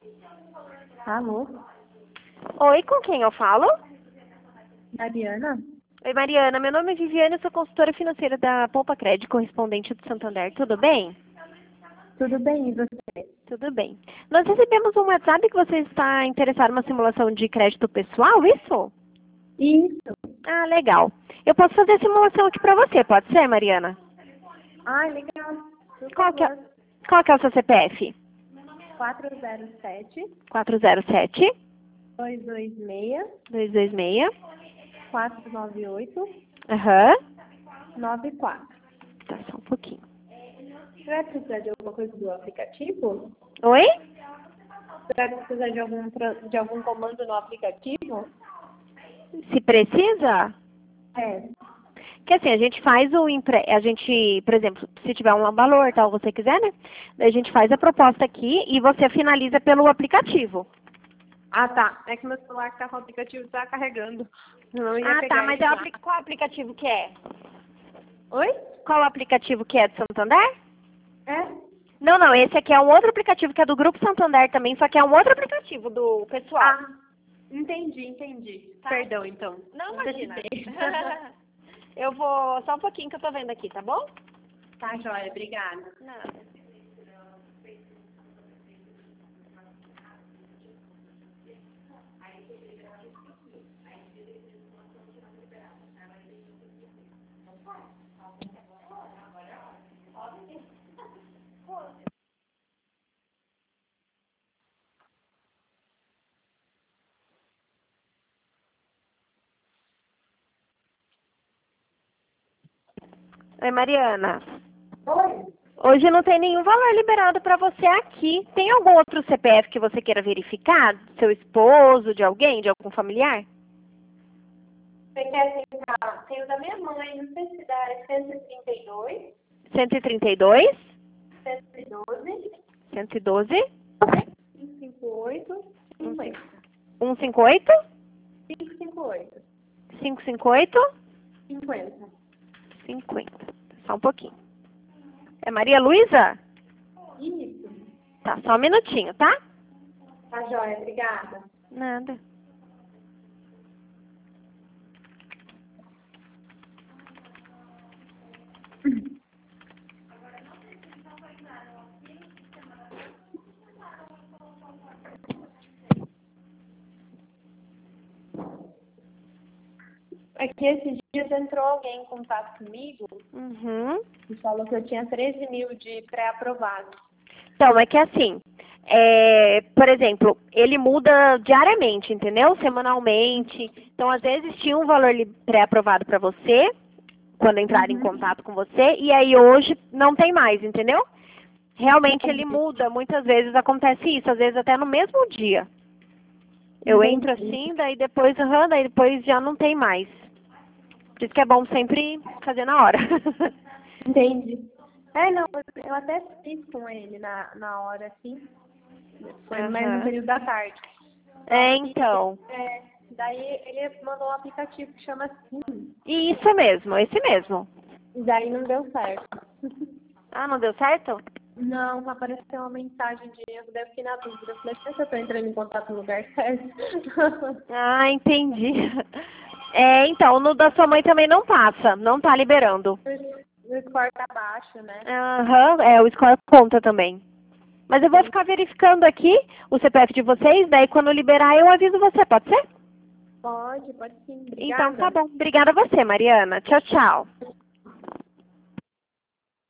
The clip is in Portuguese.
Alô? Oi, com quem eu falo? Mariana? Oi, Mariana. Meu nome é Viviane, eu sou consultora financeira da Poupa Crédito, correspondente do Santander. Tudo bem? Tudo bem, e você? Tudo bem. Nós recebemos um WhatsApp que você está interessado numa simulação de crédito pessoal, isso? Isso. Ah, legal. Eu posso fazer a simulação aqui para você, pode ser, Mariana? Ah, legal. Por Qual que é, favor. qual que é o seu CPF? 407 407 226 226. 498 Aham. 94. Tá, só um pouquinho. Você vai precisar de alguma coisa do aplicativo? Oi? Você vai precisar de algum comando no aplicativo? Se precisa? É. Que assim, a gente faz a gente, por exemplo, se tiver um valor, tal, você quiser, né? Daí a gente faz a proposta aqui e você finaliza pelo aplicativo. Ah, tá. É que meu celular que tá com o aplicativo tá carregando. Eu não ia Ah, tá, pegar mas ele é lá. qual aplicativo que é? Oi? Qual aplicativo que é do Santander? É? Não, não, esse aqui é um outro aplicativo que é do Grupo Santander também, só que é um outro aplicativo do pessoal. Ah, entendi. Tá. Perdão, então. Não, imagina. Antecipei. Eu vou, só um pouquinho que eu tô vendo aqui, tá bom? Tá, joia. Obrigada. Nada. Oi, Mariana. Oi? Hoje não tem nenhum valor liberado para você aqui. Tem algum outro CPF que você queira verificar? Seu esposo, de alguém, de algum familiar? Você quer tentar? Tem o da minha mãe, não sei se dá, é 132, 132, 112, 112, 558, 50. 158, 558, 558, 50. 50. Só um pouquinho. É Maria Luísa? Isso. Tá, só um minutinho, tá? Tá, joia. Obrigada. Nada. É que esses dias entrou alguém em contato comigo Uhum. e falou que eu tinha 13 mil de pré-aprovado. Então, é que assim, por exemplo, ele muda diariamente, entendeu? Semanalmente. Então, às vezes tinha um valor pré-aprovado para você, quando entrar em contato com você, e aí hoje não tem mais, entendeu? Realmente ele muda, muitas vezes acontece isso, às vezes até no mesmo dia. Eu entro assim, daí depois já não tem mais. Por isso que é bom sempre fazer na hora. Entendi. É, não, eu até fiz com ele na hora, assim. Foi mais no Aham. período da tarde. Então. Daí ele mandou um aplicativo que chama Sim. Isso mesmo, esse mesmo. E daí não deu certo. Ah, não deu certo? Não, apareceu uma mensagem de erro, daí eu fiquei na dúvida. Eu falei, será que eu tô entrando em contato no lugar certo? Ah, entendi. Então, no da sua mãe também não passa, não tá liberando. O score tá baixo, né? Aham, o score conta também. Mas eu vou ficar verificando aqui o CPF de vocês, daí quando liberar eu aviso você, pode ser? Pode sim. Então tá Obrigada. bom. Obrigada a você, Mariana. Tchau, tchau.